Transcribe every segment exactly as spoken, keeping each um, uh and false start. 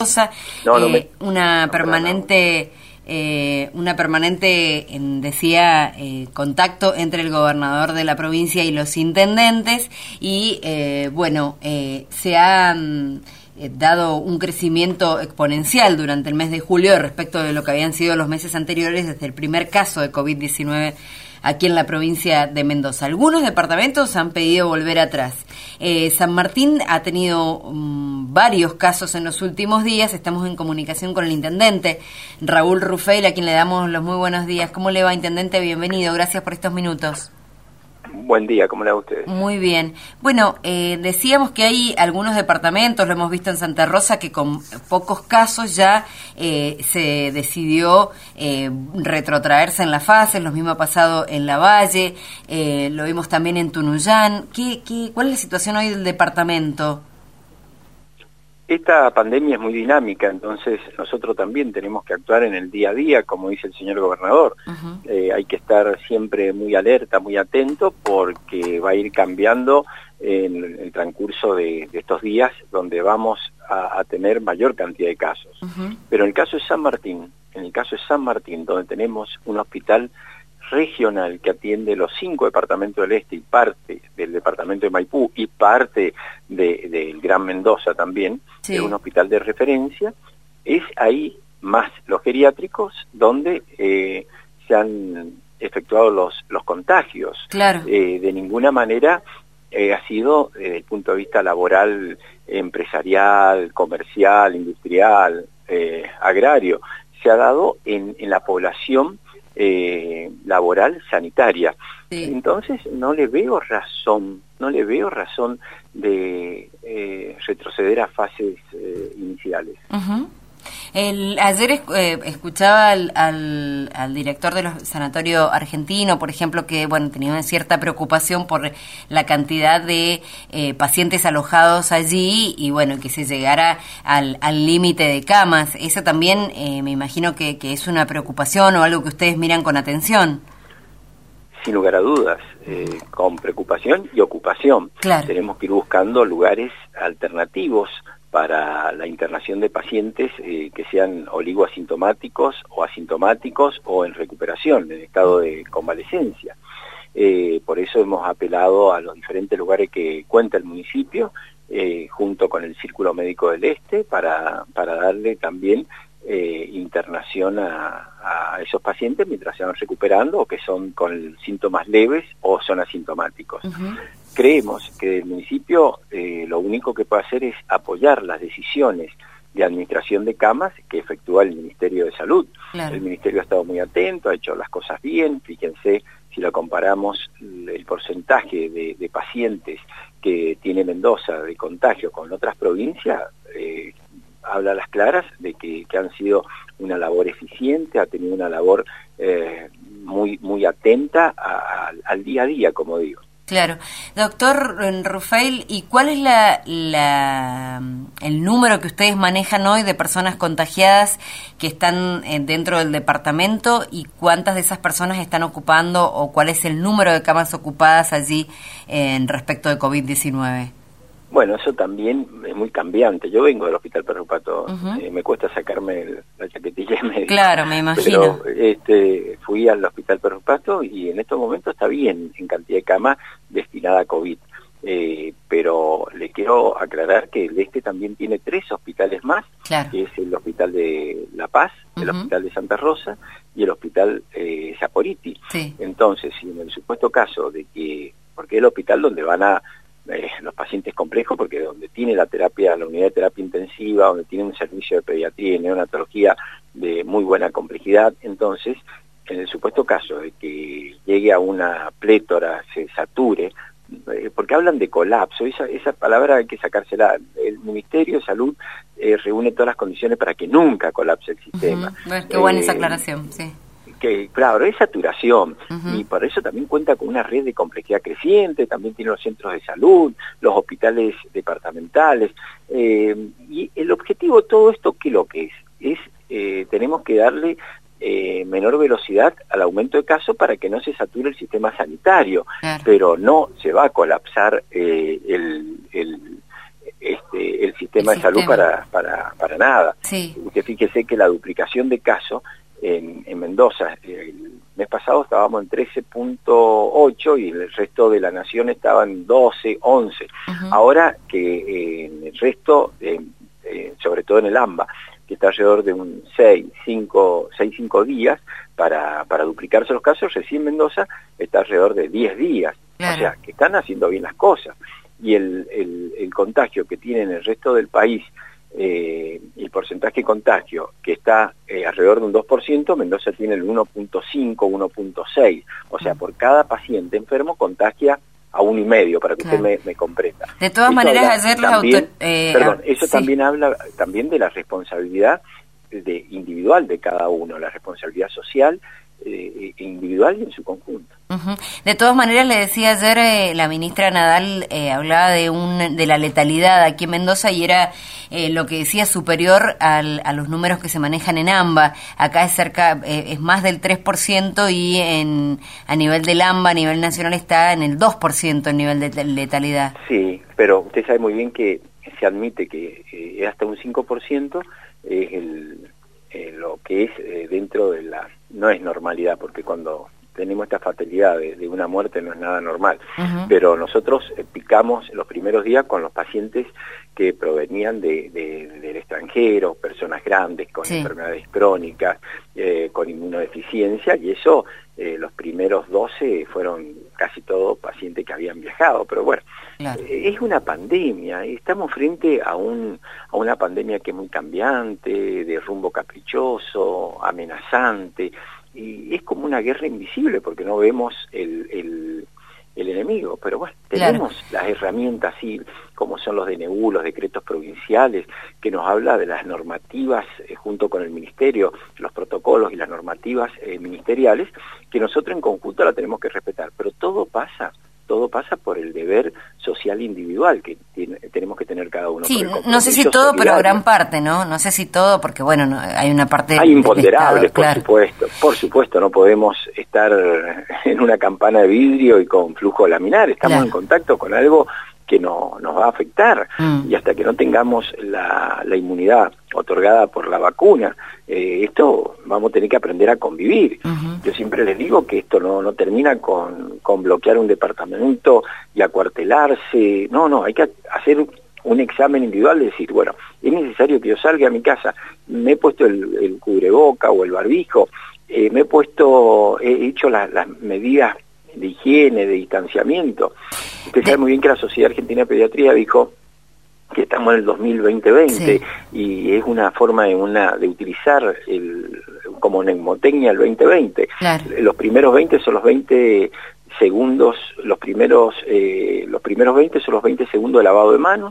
No, no me... eh, una no, permanente... Eh, una permanente, en, decía, eh, contacto entre el gobernador de la provincia y los intendentes y, eh, bueno, eh, se ha mm, eh, dado un crecimiento exponencial durante el mes de julio respecto de lo que habían sido los meses anteriores desde el primer caso de COVID diecinueve aquí en la provincia de Mendoza. Algunos departamentos han pedido volver atrás. Eh, San Martín ha tenido um, varios casos en los últimos días. Estamos en comunicación con el intendente Raúl Rufeil, a quien le damos los muy buenos días. ¿Cómo le va, intendente? Bienvenido. Gracias por estos minutos. Buen día, ¿cómo le va a usted? Muy bien. Bueno, eh, decíamos que hay algunos departamentos, lo hemos visto en Santa Rosa, que con pocos casos ya eh, se decidió eh, retrotraerse en la fase, lo mismo ha pasado en La Valle, eh, lo vimos también en Tunuyán. ¿Qué, qué, ¿Cuál es la situación hoy del departamento? Esta pandemia es muy dinámica, entonces nosotros también tenemos que actuar en el día a día, como dice el señor gobernador. Uh-huh. Eh, hay que estar siempre muy alerta, muy atento, porque va a ir cambiando en el transcurso de, de estos días, donde vamos a, a tener mayor cantidad de casos. Uh-huh. Pero en el caso de San Martín, en el caso de San Martín, donde tenemos un hospital regional que atiende los cinco departamentos del este y parte del departamento de Maipú y parte del de, de Gran Mendoza también, sí. Es un hospital de referencia, es ahí más los geriátricos donde eh, se han efectuado los, los contagios. Claro. Eh, de ninguna manera eh, ha sido desde el punto de vista laboral, empresarial, comercial, industrial, eh, agrario, se ha dado en, en la población Eh, laboral sanitaria. Sí. Entonces no le veo razón, no le veo razón de eh, retroceder a fases eh, iniciales. Uh-huh. El, ayer eh, escuchaba al, al, al director del sanatorio argentino, por ejemplo, que bueno tenía una cierta preocupación por la cantidad de eh, pacientes alojados allí y bueno que se llegara al límite de camas. Eso también eh, me imagino que, que es una preocupación o algo que ustedes miran con atención. Sin lugar a dudas, eh, con preocupación y ocupación. Claro. Tenemos que ir buscando lugares alternativos para la internación de pacientes eh, que sean oligoasintomáticos o asintomáticos o en recuperación, en estado de convalecencia. Eh, por eso hemos apelado a los diferentes lugares que cuenta el municipio, eh, junto con el Círculo Médico del Este, para, para darle también eh, internación a, a esos pacientes mientras se van recuperando o que son con síntomas leves o son asintomáticos. Uh-huh. Creemos que el municipio eh, lo único que puede hacer es apoyar las decisiones de administración de camas que efectúa el Ministerio de Salud. Claro. El Ministerio ha estado muy atento, ha hecho las cosas bien. Fíjense, si lo comparamos, el porcentaje de, de pacientes que tiene Mendoza de contagio con otras provincias, eh, habla a las claras de que, que han sido una labor eficiente, ha tenido una labor eh, muy, muy atenta a, a, al día a día, como digo. Claro. Doctor Rufeil, ¿y cuál es la, la el número que ustedes manejan hoy de personas contagiadas que están dentro del departamento y cuántas de esas personas están ocupando o cuál es el número de camas ocupadas allí en respecto de COVID diecinueve? Bueno, eso también es muy cambiante. Yo vengo del Hospital Perro Pato, uh-huh. eh, me cuesta sacarme el, la chaquetilla médica. Claro, me imagino. Pero este, fui al Hospital Perro Pato y en estos momentos está bien en cantidad de camas destinada a COVID. Eh, pero le quiero aclarar que el este también tiene tres hospitales más, claro. Que es el Hospital de La Paz, uh-huh. El Hospital de Santa Rosa y el Hospital eh, Saporiti. Sí. Entonces, si en el supuesto caso de que, porque es el hospital donde van a Eh, los pacientes complejos, porque donde tiene la terapia, la unidad de terapia intensiva, donde tiene un servicio de pediatría y neonatología de muy buena complejidad, entonces, en el supuesto caso de que llegue a una plétora, se sature, eh, porque hablan de colapso, esa, esa palabra hay que sacársela. El Ministerio de Salud eh, reúne todas las condiciones para que nunca colapse el sistema. Uh-huh. Bueno, qué buena eh, esa aclaración, sí. Que claro, es saturación, uh-huh. Y por eso también cuenta con una red de complejidad creciente, también tiene los centros de salud, los hospitales departamentales, eh, y el objetivo de todo esto, ¿qué es lo que es? Es, eh, tenemos que darle eh, menor velocidad al aumento de casos para que no se sature el sistema sanitario, claro. Pero no se va a colapsar eh, el, el, este, eh, el sistema el de salud sistema. para, para, para nada. Sí. Usted fíjese que la duplicación de casos en, en Mendoza, el mes pasado estábamos en trece punto ocho y el resto de la nación estaba en doce, once. Uh-huh. Ahora que eh, en el resto, eh, eh, sobre todo en el AMBA, que está alrededor de un seis, cinco, seis, cinco días para, para duplicarse los casos, recién Mendoza está alrededor de diez días. Claro. O sea, que están haciendo bien las cosas. Y el, el, el contagio que tiene en el resto del país, eh, el porcentaje de contagio que está eh, alrededor de un dos por ciento, Mendoza tiene el uno punto cinco, uno punto seis. O sea, por cada paciente enfermo contagia a uno y medio, para que claro. usted me, me comprenda. De todas eso maneras, ayer los también, autor... Eh, perdón, eso sí. también habla también de la responsabilidad de individual de cada uno, la responsabilidad social eh, individual y en su conjunto. Uh-huh. De todas maneras, le decía ayer eh, la ministra Nadal eh, hablaba de un de la letalidad aquí en Mendoza y era eh, lo que decía superior al, a los números que se manejan en AMBA. Acá es cerca eh, es más del tres por ciento y en a nivel del AMBA, a nivel nacional, está en el dos por ciento el nivel de letalidad. Sí, pero usted sabe muy bien que se admite que eh, hasta un cinco por ciento es el, eh, lo que es eh, dentro de la... no es normalidad, porque cuando tenemos esta fatalidad de, de una muerte no es nada normal, uh-huh. pero nosotros eh, picamos los primeros días con los pacientes que provenían de, de, del extranjero, personas grandes con sí. enfermedades crónicas, eh, con inmunodeficiencia, y eso eh, los primeros doce fueron casi todos pacientes que habían viajado, pero bueno, claro. eh, es una pandemia, estamos frente a, un, a una pandemia que es muy cambiante, de rumbo caprichoso, amenazante, y es como una guerra invisible porque no vemos el, el, el enemigo, pero bueno, tenemos claro. las herramientas así como son los D N U, los decretos provinciales, que nos habla de las normativas eh, junto con el ministerio, los protocolos y las normativas eh, ministeriales, que nosotros en conjunto la tenemos que respetar, pero todo pasa todo pasa por el deber social individual que tiene, tenemos que tener cada uno. Sí, no sé si todo, solidario. Pero gran parte, ¿no? No sé si todo, porque bueno, no, hay una parte... Hay imponderables, por claro. supuesto. Por supuesto, no podemos estar en una campana de vidrio y con flujo laminar. Estamos claro. en contacto con algo que no, nos va a afectar. Mm. Y hasta que no tengamos la, la inmunidad otorgada por la vacuna, eh, esto vamos a tener que aprender a convivir. Uh-huh. Yo siempre les digo que esto no, no termina con, con bloquear un departamento y acuartelarse. No, no, hay que hacer un examen individual, de decir, bueno, es necesario que yo salga a mi casa, me he puesto el, el cubreboca o el barbijo, eh, me he puesto, he hecho la, las medidas de higiene, de distanciamiento. Usted sabe muy bien que la Sociedad Argentina de Pediatría dijo que estamos en el dos mil veinte sí. y es una forma de, una, de utilizar el, como neumotecnia el veinte veinte. Claro. Los primeros veinte son los veinte segundos, los primeros eh, los primeros veinte son los veinte segundos de lavado de manos,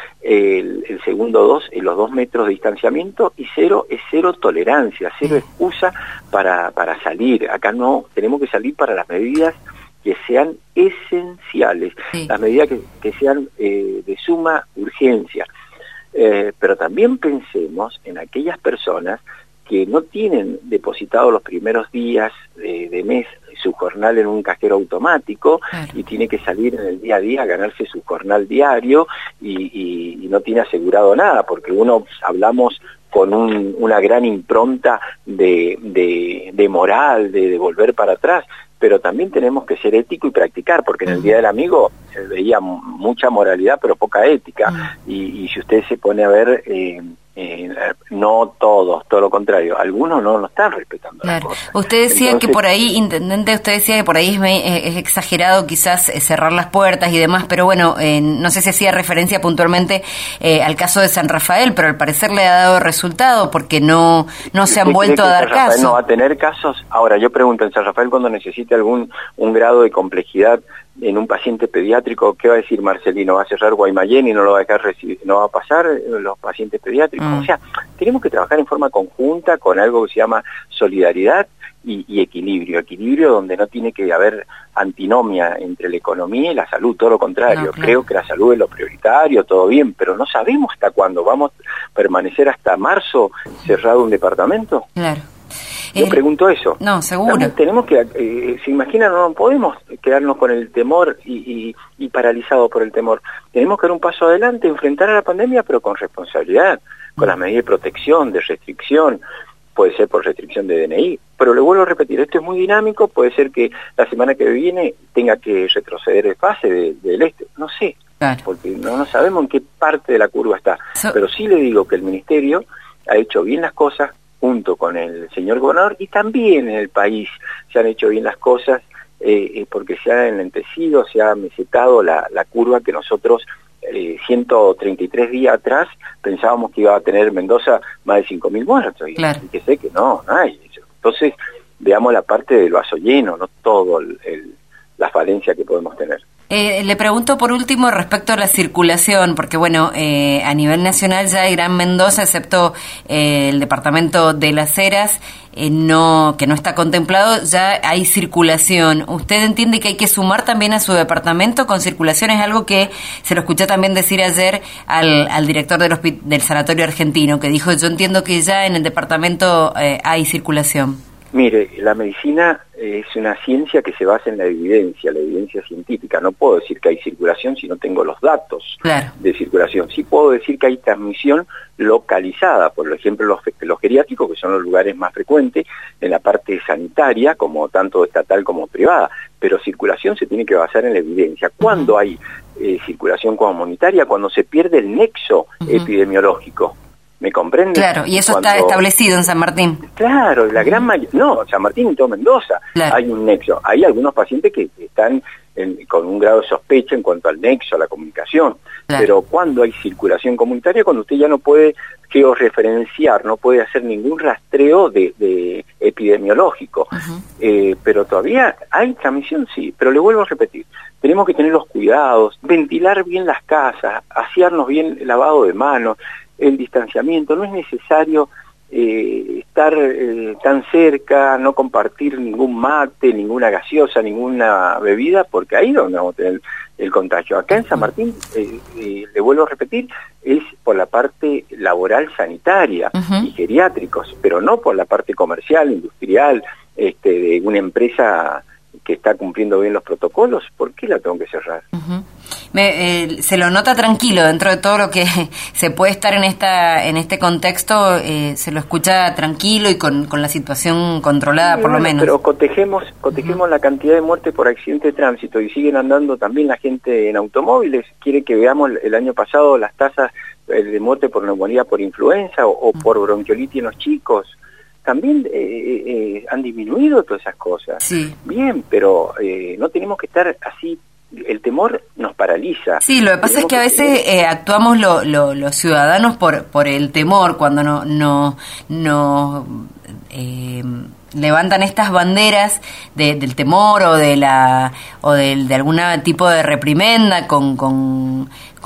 el, el segundo dos es los dos metros de distanciamiento y cero es cero tolerancia, cero excusa para, para salir. Acá no, tenemos que salir para las medidas que sean esenciales, sí. las medidas que, que sean eh, de suma urgencia. Eh, pero también pensemos en aquellas personas que no tienen depositado los primeros días de, de mes su jornal en un cajero automático claro. y tiene que salir en el día a día a ganarse su jornal diario y, y, y no tiene asegurado nada, porque uno hablamos con un, una gran impronta de, de, de moral, de, de volver para atrás, pero también tenemos que ser ético y practicar, porque en el Día del Amigo se veía mucha moralidad pero poca ética, uh-huh. y, y si usted se pone a ver, eh, eh, no todos, todo lo contrario, algunos no lo están respetando. Claro. Las cosas. Usted decía Entonces, que por ahí, intendente, usted decía que por ahí es, es exagerado quizás cerrar las puertas y demás, pero bueno, eh, no sé si hacía referencia puntualmente eh, al caso de San Rafael, pero al parecer le ha dado resultado porque no, no se han vuelto a dar San Rafael caso. No va a tener casos. Ahora, yo pregunto, en San Rafael cuando necesite algún un grado de complejidad en un paciente pediátrico, ¿qué va a decir Marcelino? ¿Va a cerrar Guaymallén y no lo va a dejar recibir, no va a pasar los pacientes pediátricos? Mm. O sea, tenemos que trabajar en forma conjunta con algo que se llama solidaridad y, y equilibrio. Equilibrio donde no tiene que haber antinomia entre la economía y la salud, todo lo contrario. No, claro. Creo que la salud es lo prioritario, todo bien, pero no sabemos hasta cuándo. ¿Vamos a permanecer hasta marzo cerrado un departamento? Claro. Yo eh, pregunto eso. No, seguro. También tenemos que, eh, se imaginan, no podemos quedarnos con el temor y, y, y paralizados por el temor. Tenemos que dar un paso adelante, enfrentar a la pandemia, pero con responsabilidad, con las medidas de protección, de restricción. Puede ser por restricción de D N I, pero le vuelvo a repetir, esto es muy dinámico, puede ser que la semana que viene tenga que retroceder de fase de, del este, no sé, claro. Porque no, no sabemos en qué parte de la curva está, so, pero sí le digo que el Ministerio ha hecho bien las cosas junto con el señor gobernador y también en el país se han hecho bien las cosas eh, porque se ha enlentecido, se ha mesetado la, la curva que nosotros Eh, ciento treinta y tres días atrás pensábamos que iba a tener Mendoza más de cinco mil muertos y, claro. y que sé que no, no hay eso. Entonces veamos la parte del vaso lleno, no todo el, el, la falencia que podemos tener. Eh, le pregunto por último respecto a la circulación, porque bueno, eh, a nivel nacional ya el Gran Mendoza, excepto eh, el departamento de Las Heras, eh, no que no está contemplado, ya hay circulación. ¿Usted entiende que hay que sumar también a su departamento con circulación? Es algo que se lo escuché también decir ayer al, al director del, hospi- del Sanatorio Argentino, que dijo, yo entiendo que ya en el departamento eh, hay circulación. Mire, la medicina es una ciencia que se basa en la evidencia, la evidencia científica. No puedo decir que hay circulación si no tengo los datos claro. de circulación. Sí puedo decir que hay transmisión localizada, por ejemplo los, los geriátricos, que son los lugares más frecuentes en la parte sanitaria, como tanto estatal como privada. Pero circulación se tiene que basar en la evidencia. ¿Cuándo hay eh, circulación comunitaria? Cuando se pierde el nexo uh-huh. epidemiológico. ¿Me comprende? Claro, y eso Cuando... está establecido en San Martín. Claro, la gran mayoría... No, San Martín y todo Mendoza claro. hay un nexo. Hay algunos pacientes que están en, con un grado de sospecha en cuanto al nexo, a la comunicación. Claro. Pero cuando hay circulación comunitaria, cuando usted ya no puede georreferenciar, no puede hacer ningún rastreo de, de epidemiológico. Uh-huh. eh, pero todavía hay transmisión, sí. Pero le vuelvo a repetir, tenemos que tener los cuidados, ventilar bien las casas, asearnos bien el lavado de manos, el distanciamiento, no es necesario eh, estar eh, tan cerca, no compartir ningún mate, ninguna gaseosa, ninguna bebida, porque ahí es donde vamos a tener el, el contagio. Acá en San Martín, eh, eh, le vuelvo a repetir, es por la parte laboral sanitaria uh-huh. y geriátricos, pero no por la parte comercial, industrial, este, de una empresa que está cumpliendo bien los protocolos. ¿Por qué la tengo que cerrar? Uh-huh. Me, eh, se lo nota tranquilo dentro de todo lo que se puede estar en esta en este contexto, eh, se lo escucha tranquilo y con, con la situación controlada sí, por bueno, lo menos. Pero cotejemos, cotejemos uh-huh. la cantidad de muertes por accidente de tránsito y siguen andando también la gente en automóviles. Quiere que veamos el año pasado las tasas de muerte por neumonía por influenza o, o uh-huh. por bronquiolitis en los chicos. También eh, eh, han disminuido todas esas cosas. Sí. Bien, pero eh, no tenemos que estar así. El temor nos paraliza. Sí, lo que pasa Tenemos es que a veces eh, actuamos lo, lo, los ciudadanos por por el temor, cuando no no no eh, levantan estas banderas de, del temor o de la o del, de algún tipo de reprimenda con con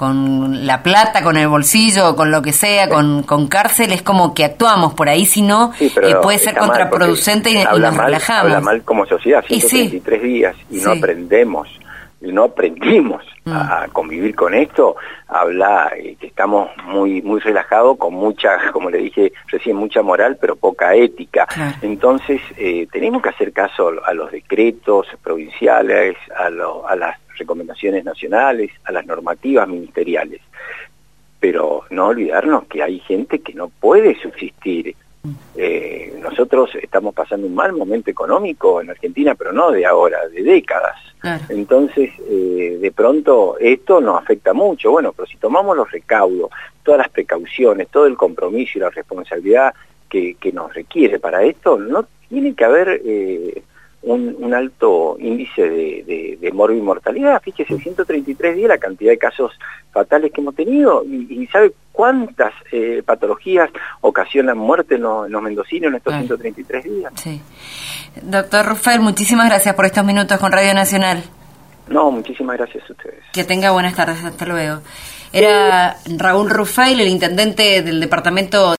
con la plata, con el bolsillo, con lo que sea, con, con cárcel, es como que actuamos por ahí, si no sí, eh, puede ser contraproducente y, y nos mal, relajamos. Habla mal como sociedad, ciento treinta y tres sí. días y sí. no aprendemos. Y no aprendimos mm. a convivir con esto, habla eh, que estamos muy muy relajados, con mucha, como le dije recién, mucha moral, pero poca ética. Claro. Entonces, eh, tenemos que hacer caso a los decretos provinciales, a, lo, a las recomendaciones nacionales, a las normativas ministeriales. Pero no olvidarnos que hay gente que no puede subsistir. Eh, nosotros estamos pasando un mal momento económico en Argentina, pero no de ahora, de décadas. Claro. Entonces, eh, de pronto esto nos afecta mucho. Bueno, pero si tomamos los recaudos, todas las precauciones, todo el compromiso y la responsabilidad que, que nos requiere para esto, no tiene que haber eh, un, un alto índice de, de, de morbo y mortalidad. Fíjese, ciento treinta y tres días la cantidad de casos fatales que hemos tenido y, y ¿sabe cuántas eh, patologías ocasionan muerte en los, en los mendocinos en estos claro. ciento treinta y tres días? Sí. Doctor Ruffael, muchísimas gracias por estos minutos con Radio Nacional. No, muchísimas gracias a ustedes. Que tenga buenas tardes, hasta luego. Era Raúl Ruffael, el intendente del departamento